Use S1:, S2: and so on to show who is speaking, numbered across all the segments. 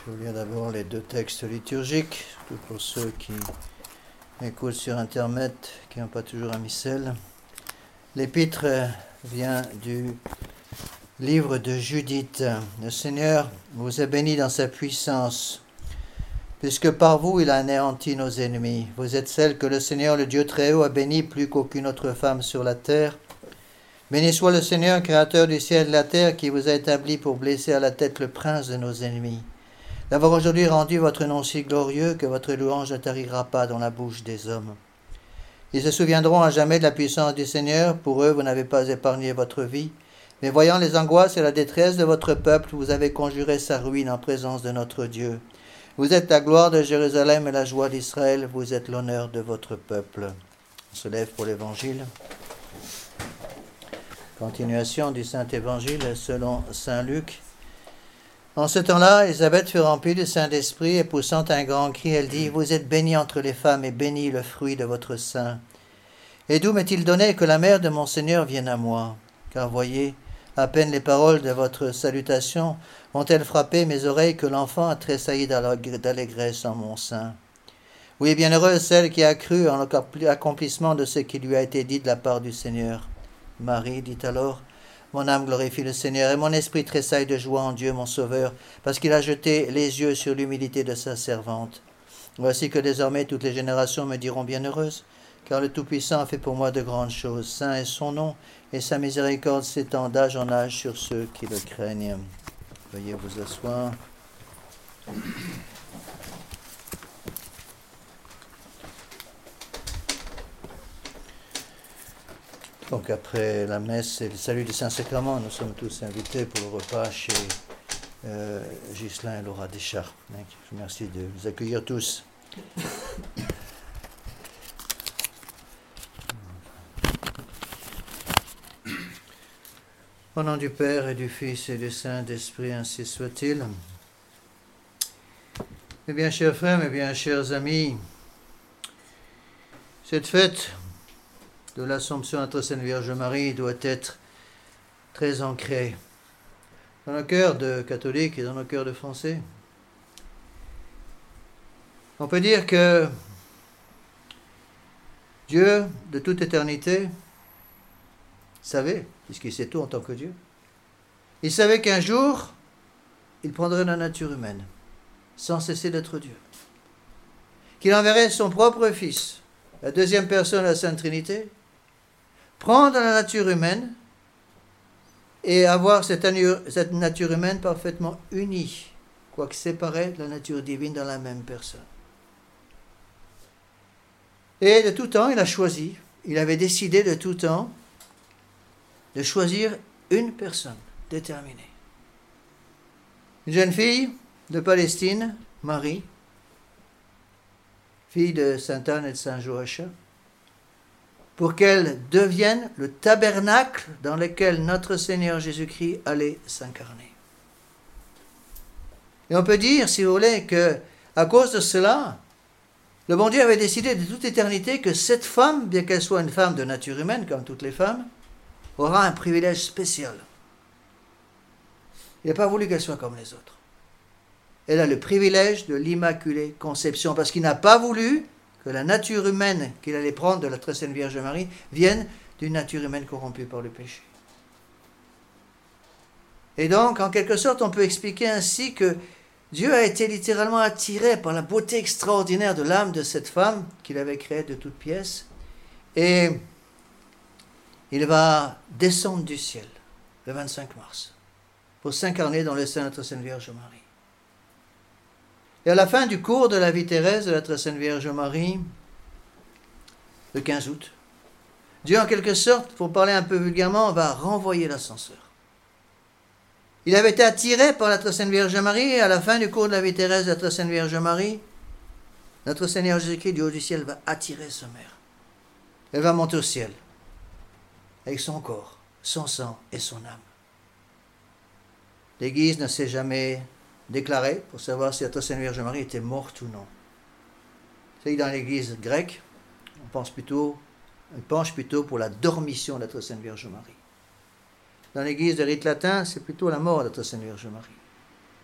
S1: Je vais lire d'abord les deux textes liturgiques, surtout pour ceux qui écoutent sur Internet, qui n'ont pas toujours un missel. L'épître vient du livre de Judith. Le Seigneur vous a béni dans sa puissance, puisque par vous il a anéanti nos ennemis. Vous êtes celle que le Seigneur, le Dieu Très-Haut, a bénie plus qu'aucune autre femme sur la terre. Béni soit le Seigneur, créateur du ciel et de la terre, qui vous a établi pour blesser à la tête le prince de nos ennemis. D'avoir aujourd'hui rendu votre nom si glorieux que votre louange ne tarira pas dans la bouche des hommes. Ils se souviendront à jamais de la puissance du Seigneur. Pour eux, vous n'avez pas épargné votre vie. Mais voyant les angoisses et la détresse de votre peuple, vous avez conjuré sa ruine en présence de notre Dieu. Vous êtes la gloire de Jérusalem et la joie d'Israël. Vous êtes l'honneur de votre peuple. On se lève pour l'Évangile. Continuation du Saint-Évangile selon Saint Luc. En ce temps-là, Élisabeth fut remplie du Saint-Esprit et poussant un grand cri, elle dit « Vous êtes bénie entre les femmes et béni le fruit de votre sein. Et d'où m'est-il donné que la mère de mon Seigneur vienne à moi? Car voyez, à peine les paroles de votre salutation ont-elles frappé mes oreilles que l'enfant a tressailli d'allégresse en mon sein. Oui, bienheureuse celle qui a cru en l'accomplissement de ce qui lui a été dit de la part du Seigneur. » Marie dit alors « Mon âme glorifie le Seigneur et mon esprit tressaille de joie en Dieu mon Sauveur, parce qu'il a jeté les yeux sur l'humilité de sa servante. Voici que désormais toutes les générations me diront bienheureuse, car le Tout-Puissant a fait pour moi de grandes choses. Saint est son nom, et sa miséricorde s'étend d'âge en âge sur ceux qui le craignent. » Veuillez vous asseoir. Donc après la messe et le salut du Saint-Sacrement, nous sommes tous invités pour le repas chez Ghislain et Laura Descharts. Je vous remercie de vous accueillir tous. Au nom du Père et du Fils et du Saint-Esprit, ainsi soit-il. Mes bien chers frères, mes bien chers amis, cette fête de l'Assomption à notre Sainte Vierge Marie doit être très ancrée dans nos cœurs de catholiques et dans nos cœurs de Français. On peut dire que Dieu, de toute éternité, savait, puisqu'il sait tout en tant que Dieu, il savait qu'un jour, il prendrait la nature humaine, sans cesser d'être Dieu. Qu'il enverrait son propre Fils, la deuxième personne de la Sainte Trinité, prendre la nature humaine et avoir cette nature humaine parfaitement unie, quoique séparée de la nature divine dans la même personne. Et de tout temps, il a choisi, il avait décidé de tout temps de choisir une personne déterminée. Une jeune fille de Palestine, Marie, fille de Sainte Anne et de Saint Joachim, pour qu'elle devienne le tabernacle dans lequel notre Seigneur Jésus-Christ allait s'incarner. Et on peut dire, si vous voulez, que à cause de cela, le bon Dieu avait décidé de toute éternité que cette femme, bien qu'elle soit une femme de nature humaine, comme toutes les femmes, aura un privilège spécial. Il n'a pas voulu qu'elle soit comme les autres. Elle a le privilège de l'Immaculée Conception, parce qu'il n'a pas voulu que la nature humaine qu'il allait prendre de la très sainte Vierge Marie vienne d'une nature humaine corrompue par le péché. Et donc, en quelque sorte, on peut expliquer ainsi que Dieu a été littéralement attiré par la beauté extraordinaire de l'âme de cette femme qu'il avait créée de toutes pièces, et il va descendre du ciel le 25 mars pour s'incarner dans le sein de notre Sainte Vierge Marie. Et à la fin du cours de la vie terrestre de la très sainte Vierge Marie, le 15 août, Dieu, en quelque sorte, pour parler un peu vulgairement, va renvoyer l'ascenseur. Il avait été attiré par la très sainte Vierge Marie, et à la fin du cours de la vie terrestre de la très sainte Vierge Marie, notre Seigneur Jésus-Christ du haut du ciel va attirer sa mère. Elle va monter au ciel, avec son corps, son sang et son âme. L'Église ne s'est jamais déclarée pour savoir si la très sainte Vierge Marie était morte ou non. C'est que dans l'Église grecque, on penche plutôt pour la dormition de la très sainte Vierge Marie. Dans l'Église de rite latin, c'est plutôt la mort de la très sainte Vierge Marie.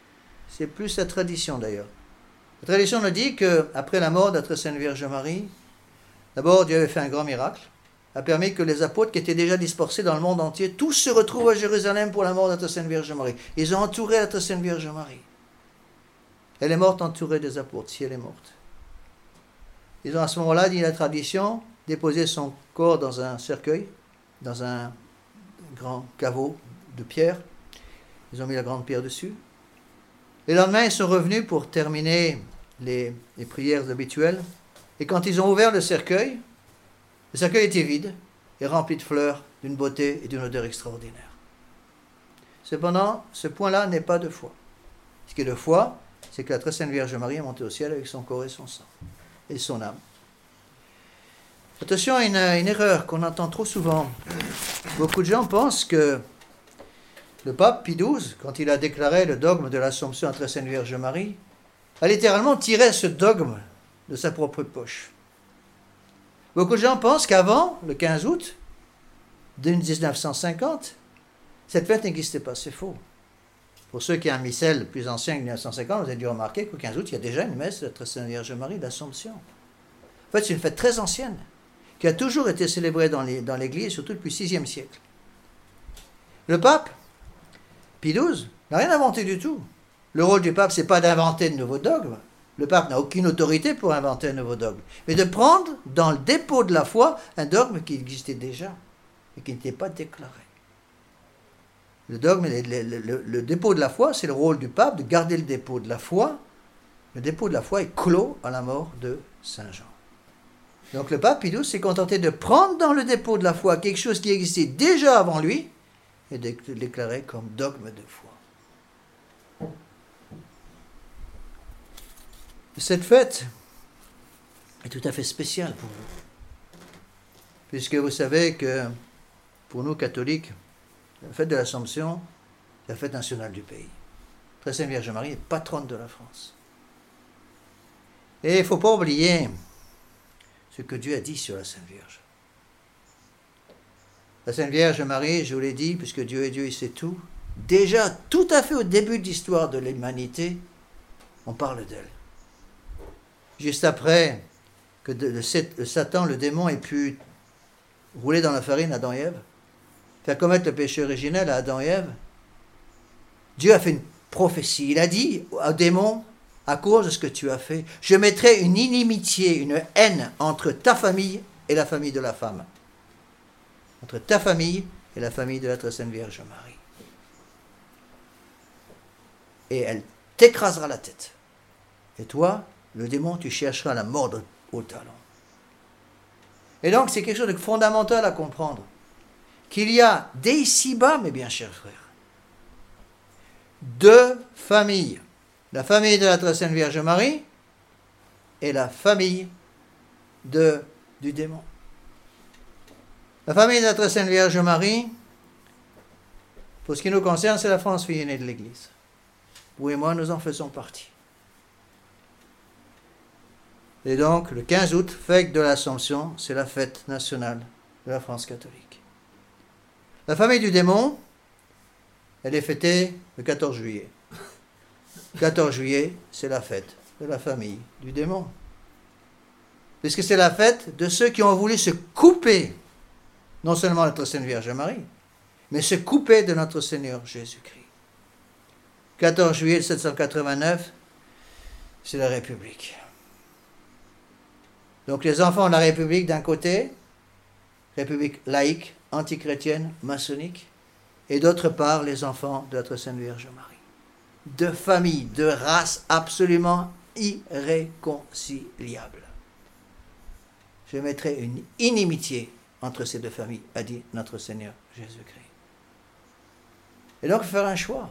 S1: c'est plus la tradition d'ailleurs. La tradition nous dit qu'après la mort de notre Sainte Vierge Marie, d'abord Dieu avait fait un grand miracle, a permis que les apôtres qui étaient déjà dispersés dans le monde entier, tous se retrouvent à Jérusalem pour la mort de notre Sainte Vierge Marie. Ils ont entouré notre Sainte Vierge Marie. Elle est morte entourée des apôtres, si elle est morte. Ils ont à ce moment-là, dit la tradition, déposé son corps dans un cercueil, dans un grand caveau de pierre. Ils ont mis la grande pierre dessus. Le lendemain, ils sont revenus pour terminer les prières habituelles. Et quand ils ont ouvert le cercueil était vide et rempli de fleurs, d'une beauté et d'une odeur extraordinaire. Cependant, ce point-là n'est pas de foi. Ce qui est de foi, c'est que la très sainte Vierge Marie est montée au ciel avec son corps et son sang, et son âme. Attention à une erreur qu'on entend trop souvent. Beaucoup de gens pensent que le pape Pie XII, quand il a déclaré le dogme de l'Assomption à la très sainte Vierge Marie, a littéralement tiré ce dogme de sa propre poche. Beaucoup de gens pensent qu'avant, le 15 août de 1950, cette fête n'existait pas. C'est faux. Pour ceux qui ont un missel plus ancien que 1950, vous avez dû remarquer qu'au 15 août, il y a déjà une messe de la très sainte Vierge Marie d'Assomption. En fait, c'est une fête très ancienne, qui a toujours été célébrée dans l'Église, surtout depuis le VIe siècle. Le pape, Pie XII, n'a rien inventé du tout. Le rôle du pape, ce n'est pas d'inventer de nouveaux dogmes. Le pape n'a aucune autorité pour inventer un nouveau dogme, mais de prendre dans le dépôt de la foi un dogme qui existait déjà et qui n'était pas déclaré. Le dogme, le dépôt de la foi, c'est le rôle du pape de garder le dépôt de la foi. Le dépôt de la foi est clos à la mort de Saint Jean. Donc le pape Pie XII s'est contenté de prendre dans le dépôt de la foi quelque chose qui existait déjà avant lui et de le déclarer comme dogme de foi. Cette fête est tout à fait spéciale pour vous, puisque vous savez que pour nous catholiques, la fête de l'Assomption, c'est la fête nationale du pays. Très Sainte Vierge Marie est patronne de la France. Et il ne faut pas oublier ce que Dieu a dit sur la Sainte Vierge. La Sainte Vierge Marie, je vous l'ai dit, puisque Dieu est Dieu, il sait tout, déjà tout à fait au début de l'histoire de l'humanité, on parle d'elle. Juste après que le Satan, le démon, ait pu rouler dans la farine Adam et Ève, faire commettre le péché originel à Adam et Ève, Dieu a fait une prophétie. Il a dit au démon, à cause de ce que tu as fait, je mettrai une inimitié, une haine entre ta famille et la famille de la femme. Entre ta famille et la famille de la très sainte Vierge Marie. Et elle t'écrasera la tête. Et toi, le démon, tu chercheras à la mordre au talon. Et donc, c'est quelque chose de fondamental à comprendre. Qu'il y a dès ici-bas, mes bien chers frères, deux familles. La famille de la très sainte Vierge Marie et la famille du démon. La famille de la très sainte Vierge Marie, pour ce qui nous concerne, c'est la France fille aînée de l'Église. Vous et moi, nous en faisons partie. Et donc, le 15 août, fête de l'Assomption, c'est la fête nationale de la France catholique. La famille du démon, elle est fêtée le 14 juillet. Le 14 juillet, c'est la fête de la famille du démon. Puisque c'est la fête de ceux qui ont voulu se couper, non seulement de notre Sainte Vierge Marie, mais se couper de notre Seigneur Jésus-Christ. 14 juillet 1789, c'est la République. Donc les enfants de la République d'un côté, République laïque, antichrétienne, maçonnique, et d'autre part les enfants de notre Sainte Vierge Marie. Deux familles, deux races absolument irréconciliables. Je mettrai une inimitié entre ces deux familles, a dit notre Seigneur Jésus-Christ. Et donc, faire un choix.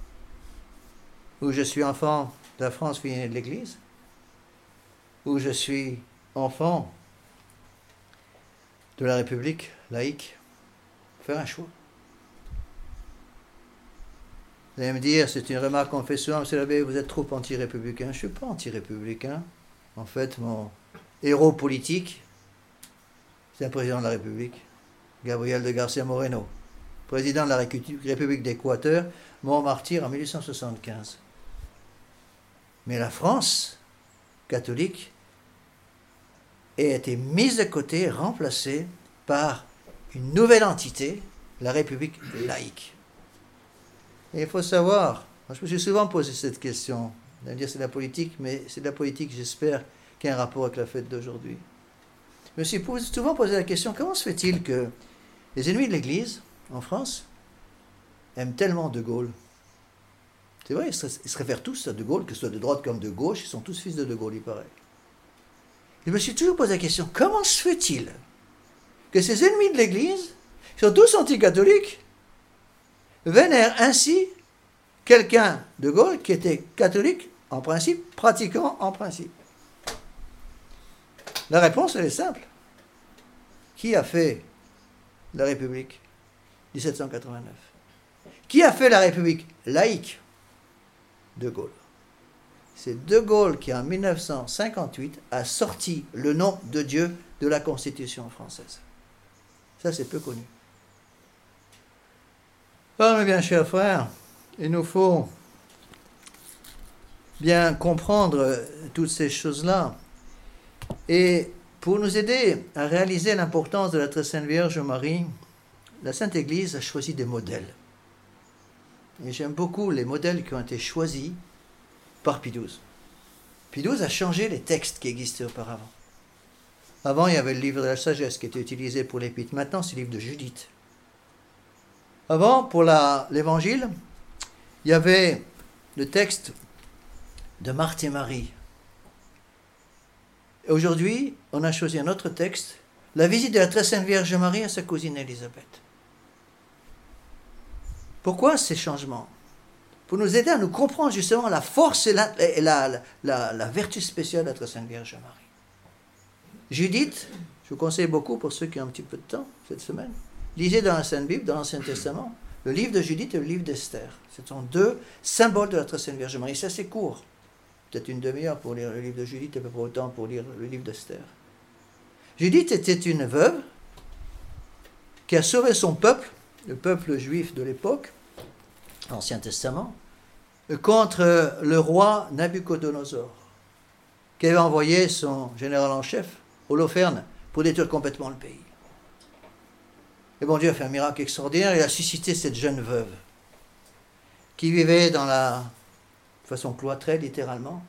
S1: Où je suis enfant de la France fille aînée de l'Église, où je suis enfant de la République laïque, faire un choix. Vous allez me dire, c'est une remarque qu'on fait souvent, monsieur l'abbé, vous êtes trop anti-républicain. Je ne suis pas anti-républicain. En fait, mon héros politique, c'est un président de la République, Gabriel de García Moreno, président de la République d'Équateur, mort martyr en 1875. Mais la France catholique a été mise de côté, remplacée par une nouvelle entité, la République laïque. Et il faut savoir, moi je me suis souvent posé cette question, vous allez me dire c'est de la politique, mais c'est de la politique, j'espère, qui a un rapport avec la fête d'aujourd'hui. Je me suis souvent posé la question, comment se fait-il que les ennemis de l'Église, en France, aiment tellement De Gaulle? C'est vrai, ils se réfèrent tous à De Gaulle, que ce soit de droite comme de gauche, ils sont tous fils de Gaulle, il paraît. Je me suis toujours posé la question, comment se fait-il que ces ennemis de l'Église, qui sont tous anticatholiques, vénèrent ainsi quelqu'un, De Gaulle, qui était catholique en principe, pratiquant en principe? La réponse, elle est simple. Qui a fait la République 1789? Qui a fait la République laïque? De Gaulle. C'est De Gaulle qui, en 1958, a sorti le nom de Dieu de la Constitution française. Ça, c'est peu connu. Alors, mes bien chers frères, il nous faut bien comprendre toutes ces choses-là. Et pour nous aider à réaliser l'importance de la Très Sainte Vierge Marie, la Sainte Église a choisi des modèles. Et j'aime beaucoup les modèles qui ont été choisis par Pie XII. Pie XII a changé les textes qui existaient auparavant. Avant, il y avait le livre de la sagesse qui était utilisé pour l'épître. Maintenant, c'est le livre de Judith. Avant, pour l'évangile, il y avait le texte de Marthe et Marie. Et aujourd'hui, on a choisi un autre texte, la visite de la Très Sainte Vierge Marie à sa cousine Élisabeth. Pourquoi ces changements? Pour nous aider à nous comprendre justement la force et la vertu spéciale de la Très Sainte Vierge Marie. Judith, je vous conseille beaucoup pour ceux qui ont un petit peu de temps cette semaine, lisez dans la Sainte Bible, dans l'Ancien Testament, le livre de Judith et le livre d'Esther. Ce sont deux symboles de la Très Sainte Vierge Marie. C'est assez court, peut-être une demi-heure pour lire le livre de Judith et à peu près autant pour lire le livre d'Esther. Judith était une veuve qui a sauvé son peuple, le peuple juif de l'époque, l'Ancien Testament, contre le roi Nabuchodonosor, qui avait envoyé son général en chef, Holoferne, pour détruire complètement le pays. Et bon Dieu a fait un miracle extraordinaire, il a suscité cette jeune veuve, qui vivait dans la façon cloîtrée, littéralement,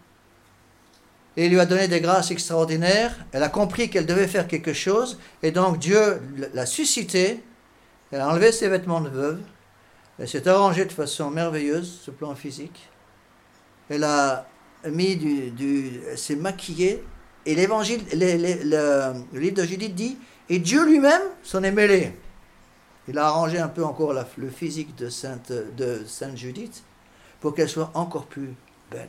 S1: et il lui a donné des grâces extraordinaires, elle a compris qu'elle devait faire quelque chose, et donc Dieu l'a suscitée, elle a enlevé ses vêtements de veuve, elle s'est arrangée de façon merveilleuse, ce plan physique. Elle a mis elle s'est maquillée. Et l'évangile, le livre de Judith dit, et Dieu lui-même s'en est mêlé. Il a arrangé un peu encore le physique de Sainte Judith pour qu'elle soit encore plus belle.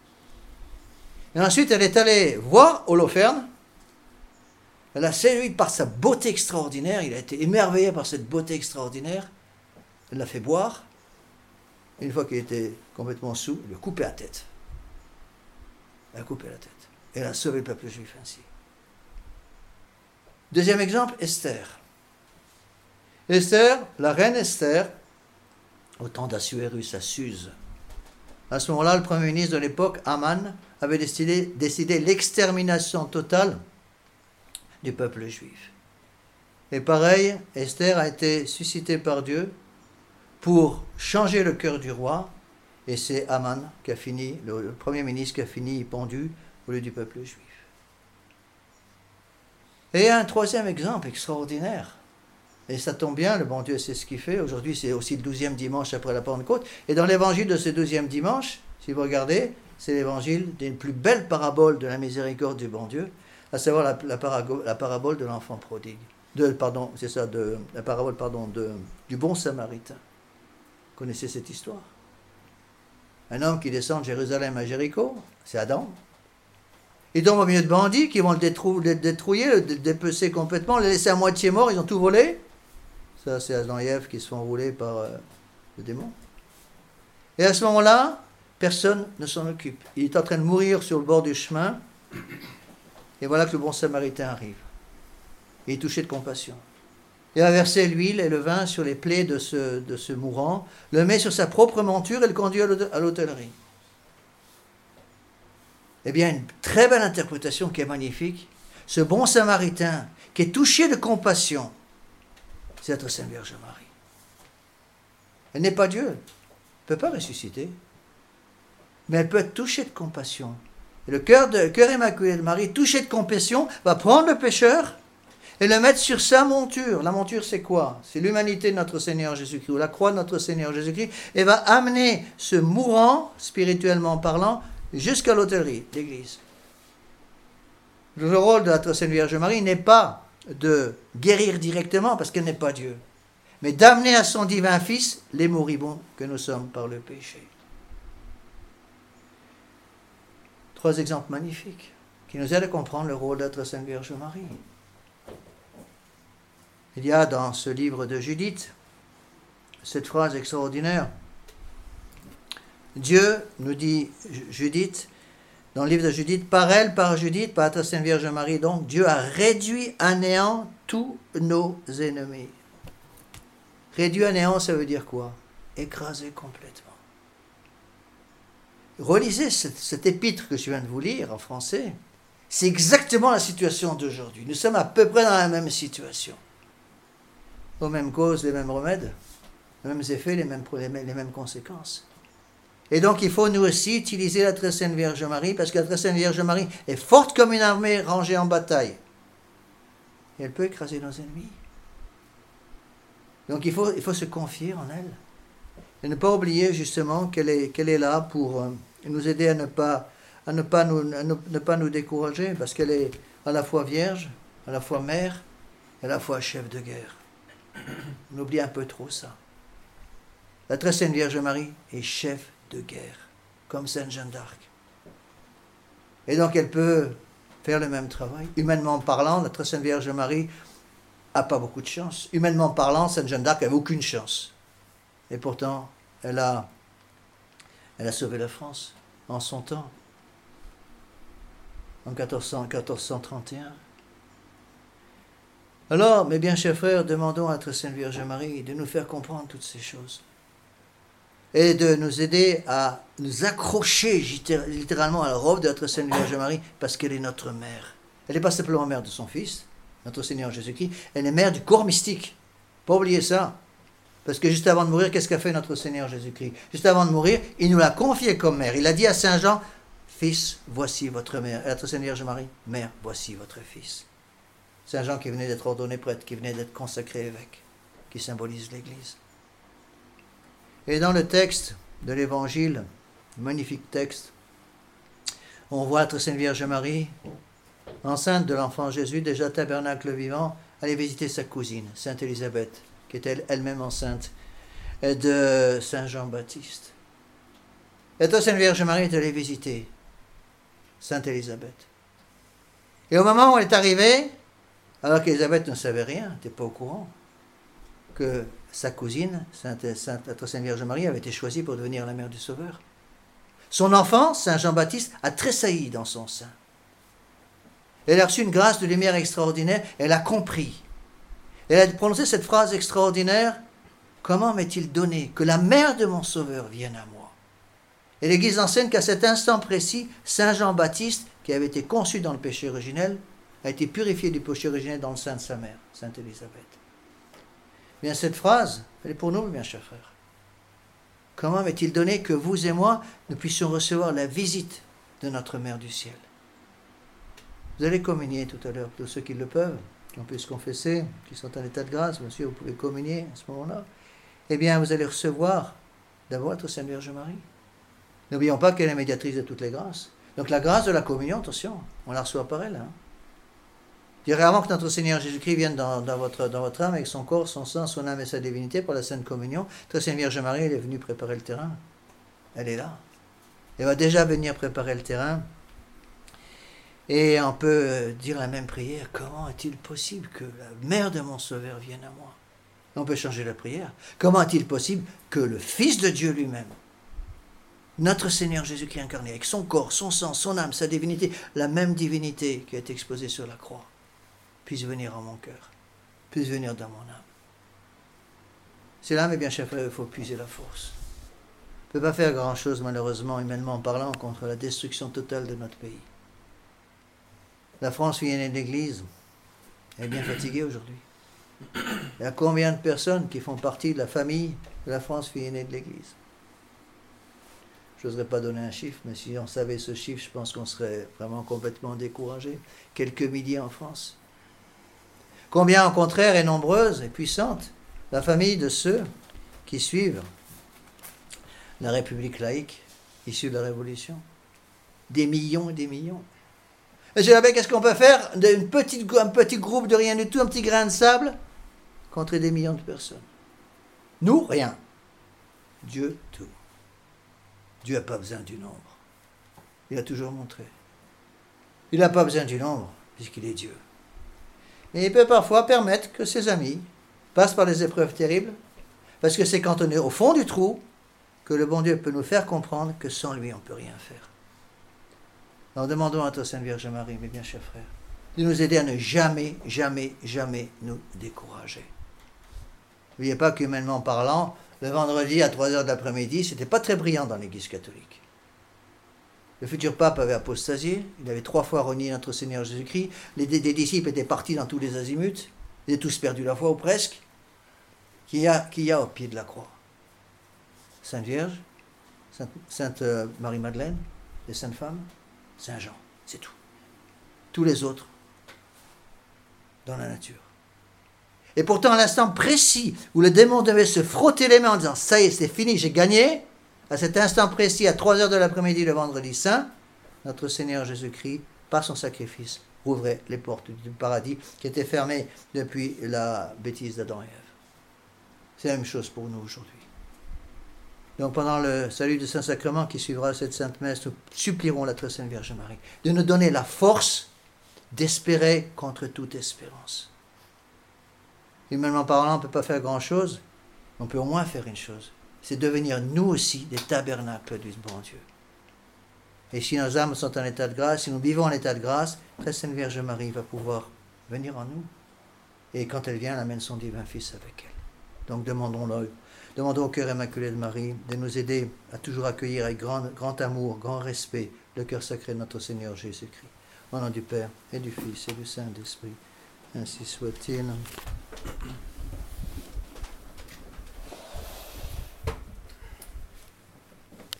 S1: Et ensuite, elle est allée voir Holoferne. Elle a séduit par sa beauté extraordinaire. Il a été émerveillé par cette beauté extraordinaire. Elle l'a fait boire. Et une fois qu'il était complètement saoul, il lui a coupé la tête. Elle a coupé la tête. Elle a sauvé le peuple juif ainsi. Deuxième exemple, Esther. Esther, la reine Esther, au temps d'Assuérus à Suse. À ce moment-là, le premier ministre de l'époque, Aman, avait décidé l'extermination totale du peuple juif. Et pareil, Esther a été suscitée par Dieu pour changer le cœur du roi, et c'est Aman qui a fini, le premier ministre qui a fini pendu au lieu du peuple juif. Et un troisième exemple extraordinaire, et ça tombe bien, le bon Dieu sait ce qu'il fait, aujourd'hui c'est aussi le 12e dimanche après la Pentecôte, et dans l'évangile de ce 12e dimanche, si vous regardez, c'est l'évangile des plus belles paraboles de la miséricorde du bon Dieu, à savoir la parabole de l'enfant prodigue, la parabole du bon samaritain. Vous connaissez cette histoire? Un homme qui descend de Jérusalem à Jéricho, c'est Adam. Il tombe au milieu de bandits qui vont le détruire, le dépecer complètement, le laisser à moitié mort, ils ont tout volé. Ça, c'est Adam et Ève qui se font rouler par le démon. Et à ce moment-là, personne ne s'en occupe. Il est en train de mourir sur le bord du chemin, et voilà que le bon samaritain arrive. Il est touché de compassion. Il a versé l'huile et le vin sur les plaies de ce mourant, le met sur sa propre monture et le conduit à l'hôtellerie. Eh bien, une très belle interprétation qui est magnifique. Ce bon samaritain qui est touché de compassion, c'est notre Sainte Vierge Marie. Elle n'est pas Dieu, elle ne peut pas ressusciter, mais elle peut être touchée de compassion. Et le cœur immaculé de Marie, touché de compassion, va prendre le pécheur et le mettre sur sa monture. La monture, c'est quoi? C'est l'humanité de notre Seigneur Jésus-Christ, ou la croix de notre Seigneur Jésus-Christ, et va amener ce mourant, spirituellement parlant, jusqu'à l'autellerie, l'église. Le rôle de notre Sainte Vierge Marie n'est pas de guérir directement, parce qu'elle n'est pas Dieu, mais d'amener à son divin Fils les moribonds que nous sommes par le péché. 3 exemples magnifiques qui nous aident à comprendre le rôle de notre Sainte Vierge Marie. Il y a dans ce livre de Judith cette phrase extraordinaire. Dieu, nous dit Judith, dans le livre de Judith, par elle, par Judith, par notre Sainte Vierge Marie, donc, Dieu a réduit à néant tous nos ennemis. Réduit à néant, ça veut dire quoi? Écrasé complètement. Relisez cet épître que je viens de vous lire en français. C'est exactement la situation d'aujourd'hui. Nous sommes à peu près dans la même situation. Aux mêmes causes, les mêmes remèdes, les mêmes effets, les mêmes conséquences. Et donc il faut nous aussi utiliser la très Sainte Vierge Marie, parce que la très Sainte Vierge Marie est forte comme une armée rangée en bataille. Et elle peut écraser nos ennemis. Donc il faut se confier en elle. Et ne pas oublier justement qu'elle est là pour nous aider à ne pas nous décourager, parce qu'elle est à la fois vierge, à la fois mère, et à la fois chef de guerre. On oublie un peu trop ça. La très Sainte Vierge Marie est chef de guerre, comme Sainte Jeanne d'Arc. Et donc elle peut faire le même travail. Humainement parlant, la très Sainte Vierge Marie n'a pas beaucoup de chance. Humainement parlant, Sainte Jeanne d'Arc n'avait aucune chance. Et pourtant, elle a sauvé la France en son temps, en 1431. Alors, mes bien chers frères, demandons à notre Sainte Vierge Marie de nous faire comprendre toutes ces choses et de nous aider à nous accrocher littéralement à la robe de notre Sainte Vierge Marie, parce qu'elle est notre mère. Elle n'est pas simplement mère de son Fils, notre Seigneur Jésus-Christ, elle est mère du corps mystique. Pas oublier ça. Parce que juste avant de mourir, qu'est-ce qu'a fait notre Seigneur Jésus-Christ? Juste avant de mourir, il nous l'a confié comme mère. Il a dit à Saint Jean, Fils, voici votre mère. Et notre Sainte Vierge Marie, Mère, voici votre Fils. Saint Jean qui venait d'être ordonné prêtre, qui venait d'être consacré évêque, qui symbolise l'Église. Et dans le texte de l'Évangile, magnifique texte, on voit notre Sainte Vierge Marie, enceinte de l'enfant Jésus, déjà tabernacle vivant, aller visiter sa cousine, Sainte Élisabeth, qui était elle-même enceinte de Saint Jean-Baptiste. Et notre Sainte Vierge Marie est allée visiter Sainte Élisabeth. Et au moment où elle est arrivée, alors qu'Élisabeth ne savait rien, n'était pas au courant, que sa cousine, notre Sainte Vierge Marie, avait été choisie pour devenir la mère du Sauveur. Son enfant, Saint Jean-Baptiste, a tressailli dans son sein. Elle a reçu une grâce de lumière extraordinaire, elle a compris. Elle a prononcé cette phrase extraordinaire, « Comment m'est-il donné que la mère de mon Sauveur vienne à moi ?» Et l'Église enseigne qu'à cet instant précis, Saint Jean-Baptiste, qui avait été conçu dans le péché originel, a été purifié du péché originel dans le sein de sa mère, Sainte Élisabeth. Bien, cette phrase, elle est pour nous, bien chers frères. Comment m'est-il donné que vous et moi, nous puissions recevoir la visite de notre Mère du ciel? Vous allez communier tout à l'heure, tous ceux qui le peuvent, qui ont pu se confesser, qui sont en état de grâce, monsieur, vous pouvez communier à ce moment-là. Eh bien, vous allez recevoir d'abord notre Sainte Vierge Marie. N'oublions pas qu'elle est médiatrice de toutes les grâces. Donc la grâce de la communion, attention, on la reçoit par elle. Je dirais avant que notre Seigneur Jésus-Christ vienne dans votre âme avec son corps, son sang, son âme et sa divinité pour la Sainte Communion, notre Sainte Vierge Marie, elle est venue préparer le terrain. Elle est là. Elle va déjà venir préparer le terrain. Et on peut dire la même prière, comment est-il possible que la mère de mon Sauveur vienne à moi? On peut changer la prière. Comment est-il possible que le Fils de Dieu lui-même, notre Seigneur Jésus-Christ incarné, avec son corps, son sang, son âme, sa divinité, la même divinité qui a été exposée sur la croix, puisse venir en mon cœur, puisse venir dans mon âme. C'est là, mes bien chers frères, il faut puiser la force. ne peut pas faire grand-chose, malheureusement, humainement parlant, contre la destruction totale de notre pays. La France, fille aînée de l'Église, est bien fatiguée aujourd'hui. Il y a combien de personnes qui font partie de la famille de la France, fille aînée de l'Église? Je n'oserais pas donner un chiffre, mais si on savait ce chiffre, je pense qu'on serait vraiment complètement découragé. Quelques milliers en France. Combien, au contraire, est nombreuse et puissante la famille de ceux qui suivent la République laïque issue de la Révolution? Des millions et des millions. Et je dis, qu'est-ce qu'on peut faire un petit groupe de rien du tout, un petit grain de sable, contre des millions de personnes? Nous, rien. Dieu, tout. Dieu n'a pas besoin du nombre. Il a toujours montré. Il n'a pas besoin du nombre, puisqu'il est Dieu. Mais il peut parfois permettre que ses amis passent par des épreuves terribles, parce que c'est quand on est au fond du trou que le bon Dieu peut nous faire comprendre que sans lui, on ne peut rien faire. Alors demandons à toi, Sainte Vierge Marie, mes bien chers frères, de nous aider à ne jamais, jamais, jamais nous décourager. N'oubliez pas qu'humainement parlant, le vendredi à 3h de l'après-midi, c'était pas très brillant dans l'Église catholique. Le futur pape avait apostasié, il avait 3 fois renié notre Seigneur Jésus-Christ, les disciples étaient partis dans tous les azimuts, ils avaient tous perdu la foi ou presque. Qui y a au pied de la croix? Sainte Vierge, Sainte Marie-Madeleine, les Saintes Femmes, Saint Jean, c'est tout. Tous les autres, dans la nature. Et pourtant, à l'instant précis où le démon devait se frotter les mains en disant « ça y est, c'est fini, j'ai gagné », à cet instant précis, à 3h de l'après-midi, le vendredi saint, notre Seigneur Jésus-Christ, par son sacrifice, rouvrait les portes du paradis qui étaient fermées depuis la bêtise d'Adam et Ève. C'est la même chose pour nous aujourd'hui. Donc pendant le salut du Saint-Sacrement qui suivra cette Sainte Messe, nous supplierons la très Sainte Vierge Marie de nous donner la force d'espérer contre toute espérance. Humainement parlant, on ne peut pas faire grand-chose, on peut au moins faire une chose, c'est devenir nous aussi des tabernacles du bon Dieu. Et si nos âmes sont en état de grâce, si nous vivons en état de grâce, très Sainte Vierge Marie va pouvoir venir en nous. Et quand elle vient, elle amène son divin Fils avec elle. Donc demandons-le. Demandons au cœur immaculé de Marie de nous aider à toujours accueillir avec grand amour, grand respect le cœur sacré de notre Seigneur Jésus-Christ. Au nom du Père et du Fils et du Saint-Esprit. Ainsi soit-il.